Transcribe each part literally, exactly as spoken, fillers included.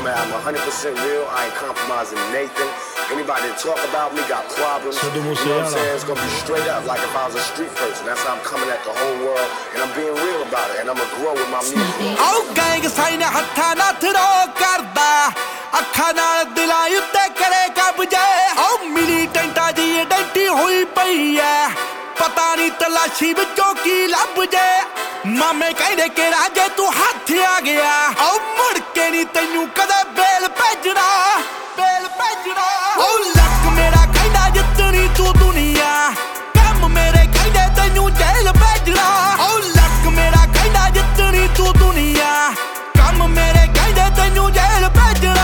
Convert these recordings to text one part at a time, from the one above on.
I'm at. I'm one hundred percent real. I ain't compromising Nathan. Anybody that talk about me got problems. You know what I'm saying? It's gonna be straight up, like if I was a street person. That's how I'm coming at the whole world, and I'm being real about it, and I'm gonna grow with my music. Oh, gang sign ਹੱਥਾਂ ਨਾਲ throw ਕਰਦਾ ਅੱਖਾਂ ਨਾਲ ਦਿਲਾਂ ਉੱਤੇ ਕਰੇ ਕਬਜ਼ੇ ਉਹ ਮਿਲੀਟੈਂਟਾਂ ਦੀ ਆਇਡੈਂਟੀ ਹੋਈ ਪਈ ਐ ਪਤਾ ਨਹੀਂ ਤਲਾਸ਼ੀ ਵਿੱਚੋਂ ਕੀ ਲੱਭ ਜੇ ਮਾਮੇ ਕਹਿੰਦੇ ਕਿ ਰਾਜੇ ਤੂੰ ਹੱਥ ਆ ਗਿਆ ਉਹ ਮੁੜ ਕੇ ਨਹੀਂ ਤੈਨੂੰ ਕਦੇ ਬੇਲ ਭੇਜਣਾ ਬੇਲ ਭੇਜਣਾ ਉਹ ਲੱਕ ਮੇਰਾ ਕਹਿੰਦਾ ਜਿੱਤਣੀ ਤੂੰ ਦੁਨੀਆ ਕੰਮ ਮੇਰੇ ਕਹਿੰਦੇ ਤੈਨੂੰ ਜੇਲ੍ਹ ਭੇਜਣਾ ਉਹ ਲੱਕ ਮੇਰਾ ਕਹਿੰਦਾ ਜਿੱਤਣੀ ਤੂੰ ਦੁਨੀਆ ਕੰਮ ਮੇਰੇ ਕਹਿੰਦੇ ਤੈਨੂੰ ਜੇਲ੍ਹ ਭੇਜਣਾ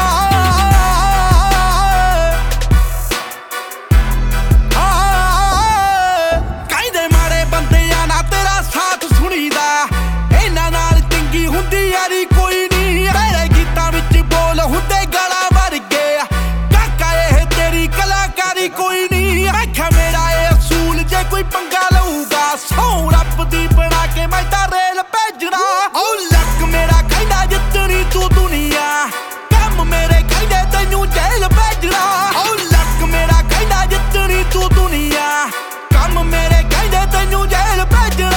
ਕਹਿੰਦੇ ਮਾੜੇ ਬੰਦਿਆਂ ਨਾਲ ਤੇਰਾ ਸਾਥ ਸੁਣੀਦਾ ਇਹਨਾਂ ਨਾਲ ਚੰਗੀ ਹੁੰਦੀ ਯਾਰੀ ਕੋਈ ਨਹੀਂ ਤੇਰੇ ਗੀਤਾਂ ਵਿੱਚ ਬੋਲ ਹੁੰਦੇ ਗਾਲਾਂ ਵਰਗੇ ਕਾਕਾ ਇਹ ਤੇਰੀ ਕਲਾਕਾਰੀ ਕੋਈ ਨਹੀਂ ਮੈਂ ਕਿਹਾ ਮੇਰਾ ਇਹ ਅਸੂਲ ਜੇ ਕੋਈ ਪੰਗਾ ਲਊਗਾ ਸੌ ਰੱਬ ਦੀ ਬਣਾ ਕੇ ਮੈਂ ਤਾਂ ਰੇਲ ਭੇਜਣਾ ਉਹ ਲੱਕ ਮੇਰਾ ਕਹਿੰਦਾ ਜਿੱਤਣੀ ਤੂੰ ਦੁਨੀਆ ਕੰਮ ਮੇਰੇ ਕਹਿੰਦੇ ਤੈਨੂੰ ਜੇਲ੍ਹ ਭੇਜਣਾ ਉਹ ਲੱਕ ਮੇਰਾ ਕਹਿੰਦਾ ਜਿੱਤਣੀ ਤੂੰ ਦੁਨੀਆ ਕੰਮ ਮੇਰੇ ਕਹਿੰਦੇ ਤੈਨੂੰ ਜੇਲ੍ਹ ਭੇਜਣਾ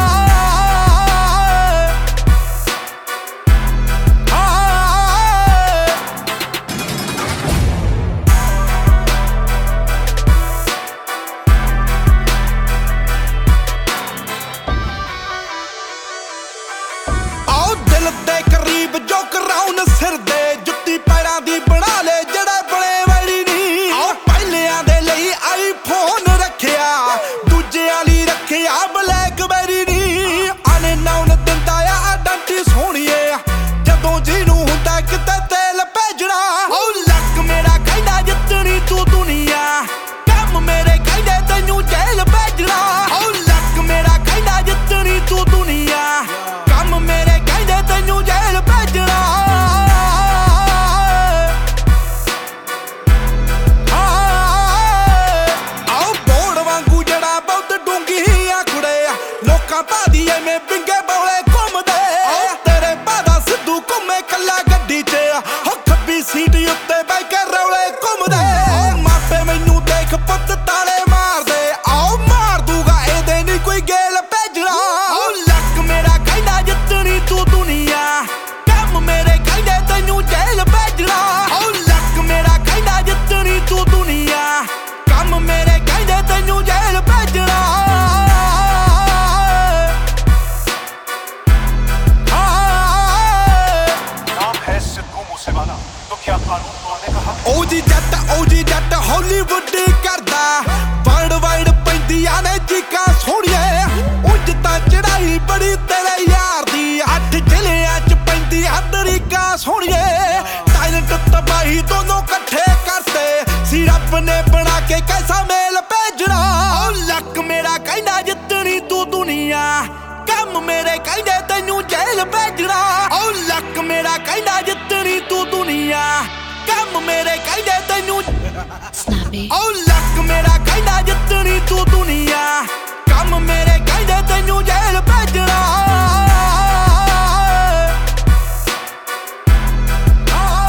ਜੋ ਕਰਾਉਣ ਸਿਰ ਦੇ ਜੁੱਤੀ ਪੈਰਾਂ ਦੀ ਬਣਾ ਲੈ ਜਿਹੜੇ ਬਣੇ ਵੈਲੀ ਨਹੀਂ ਆ ਪਹਿਲਿਆਂ ਦੇ ਲਈ ਆਈਫੋਨ ਰੱਖਿਆ ਦੂਜਿਆਂ ਲਈ ਰੱਖਿਆ ਬਲੈਕਬੈਰੀ ਨਹੀਂ ਆਨੇ ਨਾਉਨ ਦਿੰਦਾ ਆ ਆਡੰਟੀ ਸੋਹਣੀਏ ਜਦੋਂ ਜਿਹਨੂੰ ਹੁੰਦਾ ਕਿਤੇ ਤੇਲ ਭੇਜਣਾ ਉਹ ਲੱਕ ਮੇਰਾ ਕਹਿੰਦਾ ਜਿੱਤਣੀ ਤੂੰ ਦੁਨੀਆ ਕੰਮ ਮੇਰੇ ਕਹਿੰਦੇ ਤੈਨੂੰ ਜੇਲ੍ਹ ਭੇਜਣਾ ਉਹ ਲੱਕ ਮੇਰਾ ਕਹਿੰਦਾ ਜਿੱਤਣੀ ਤੂੰ ਦੁਨੀਆ ਕੰਮ ਮੇਰੇ ਕਹਿੰਦੇ ਤੈਨੂੰ ਜੇਲ੍ਹ ਭੇਜਣਾ ਆਓ ਬੋੜ ਵਾਂਗੂ ਜਿਹੜਾ ਬਹੁਤ ਡੂੰਘੀਆਂ ਕੁੜੇ ਲੋਕਾਂ ਭਾਦੀ ਐਵੇਂ ਪਿੰਗੇ ਬੌਲੇ ਘੁੰਮਦੇ ਤੇਰੇ ਬਾਦਾ ਸਿੱਧੂ ਘੁੰਮੇ ਕੱਲਾ ਗੱਡੀ 'ਚ ਹੋ ਖੱਬੀ ਸੀਟ ਉੱਤੇ ਬਹਿ ਕੇ ਰੌਲੇ ਘੁੰਮਦੇ ਮਾਪੇ ਮੈਨੂੰ ਦੇਖ ਪੁੱਤ ਤਾਲੇ ਮਾਰਦੇ ਆਓ ਮਾਰ ਦੂਗਾ ਇਹਦੇ ਨਹੀਂ ਕੋਈ ਗੇਲ ਭੇਜਣਾ ਉਹ ਲੱਕ ਮੇਰਾ ਕਹਿੰਦਾ ਜਿੱਤਣੀ ਤੂੰ ਦੁਨੀਆ ਕੰਮ ਮੇਰੇ ਕਹਿੰਦੇ ਤੈਨੂੰ ਜੇਲ੍ਹ ਭੇਜਣਾ ਉਹ ਲੱਕ ਮੇਰਾ ਕਹਿੰਦਾ ਜਿੱਤਣੀ ਤੂੰ ਦੁਨੀਆ ਕੰਮ ਮੇਰੇ ਕਹਿੰਦੇ ਤੈਨੂੰ ਜੇਲ੍ਹ ਭੇਜਣਾ ਉਹ ਜੀ ਜੱਟ ਉਹ ਜੀ ਜੱਟ ਹਾਲੀਵੁੱਡ ਕਰਦਾ ਵਰਲਡ ਵਾਈਡ ਪੈਂਦੀਆਂ ਨੇ ਚੀਕਾਂ ਸੋਹਣੀਏ ਉਂਝ ਤਾਂ ਚੜਾਈ ਬੜੀ ਤੇਰੇ ਯਾਰ ਦੀ ਅੱਠ ਜ਼ਿਲ੍ਹਿਆਂ 'ਚ ਪੈਂਦੀ ਹਦਰੀਕਾ ਸੋਹਣੀਏ ਟੈਲੈਂਟ ਤਬਾਹੀ ਦੋਨੋਂ ਇਕੱਠੇ ਕਰਤੇ ਸੀ ਰੱਬ ਨੇ ਬਣਾ ਕੇ ਕੈਸਾ ਮੇਲ ਭੇਜਣਾ ਉਹ ਲੱਕ ਮੇਰਾ ਕਹਿੰਦਾ ਜਿੱਤਣੀ ਤੂੰ ਦੁਨੀਆ ਕੰਮ ਮੇਰੇ ਕਹਿੰਦੇ ਤੈਨੂੰ ਜੇਲ੍ਹ ਭੇਜਣਾ ਉਹ ਲੱਕ ਮੇਰਾ ਕਹਿੰਦਾ ਜਿੱਤਣੀ ਤੂੰ ਦੁਨੀਆ ਕੰਮ ਮੇਰੇ ਕਹਿੰਦੇ ਤੈਨੂੰ ਉਹ ਲੱਕ ਮੇਰਾ ਕਹਿੰਦਾ ਜਿੱਤਣੀ ਤੂੰ ਦੁਨੀਆ ਕੰਮ ਮੇਰੇ ਕਹਿੰਦੇ ਤੈਨੂੰ ਜੇਲ੍ਹ ਭੇਜਣਾ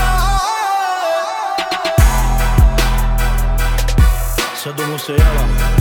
Sido Musiala